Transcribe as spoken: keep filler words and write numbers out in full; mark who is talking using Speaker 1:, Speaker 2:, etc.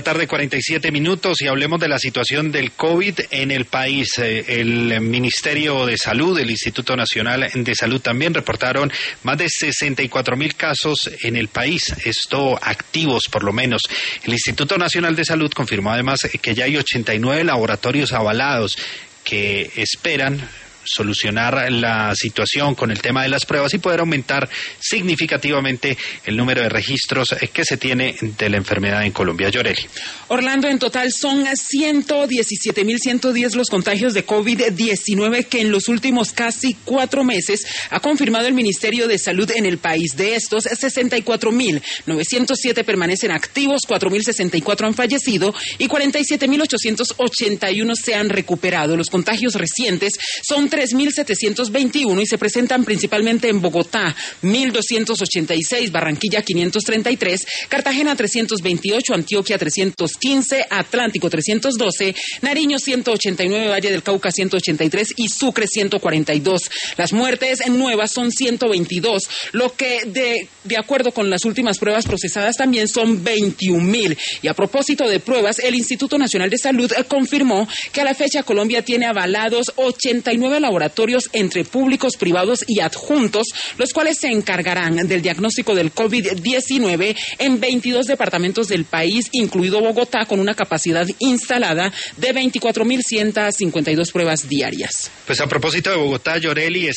Speaker 1: Tarde, cuarenta y siete minutos, y hablemos de la situación del COVID en el país. El Ministerio de Salud, el Instituto Nacional de Salud también reportaron más de sesenta y cuatro mil casos en el país, esto activos por lo menos. El Instituto Nacional de Salud confirmó además que ya hay ochenta y nueve laboratorios avalados que esperan solucionar la situación con el tema de las pruebas y poder aumentar significativamente el número de registros que se tiene de la enfermedad en Colombia. Yoreli.
Speaker 2: Orlando, en total son ciento diecisiete mil ciento diez los contagios de COVID diecinueve que en los últimos casi cuatro meses ha confirmado el Ministerio de Salud en el país. De estos, sesenta y cuatro mil novecientos siete permanecen activos, cuatro mil sesenta y cuatro han fallecido y cuarenta y siete mil ochocientos ochenta y uno se han recuperado. Los contagios recientes son tres mil setecientos veintiuno y se presentan principalmente en Bogotá, mil doscientos ochenta y seis, Barranquilla quinientos treinta y tres, Cartagena trescientos veintiocho, Antioquia trescientos quince, Atlántico trescientos doce, Nariño ciento ochenta y nueve, Valle del Cauca ciento ochenta y tres y Sucre ciento cuarenta y dos. Las muertes en nuevas son ciento veintidós, lo que de, de acuerdo con las últimas pruebas procesadas también son veintiún mil. Y a propósito de pruebas, el Instituto Nacional de Salud confirmó que a la fecha Colombia tiene avalados ochenta y nueve laboratorios entre públicos, privados y adjuntos, los cuales se encargarán del diagnóstico del COVID diecinueve en veintidós departamentos del país, incluido Bogotá, con una capacidad instalada de veinticuatro mil ciento cincuenta y dos pruebas diarias.
Speaker 1: Pues a propósito de Bogotá, Yoreli,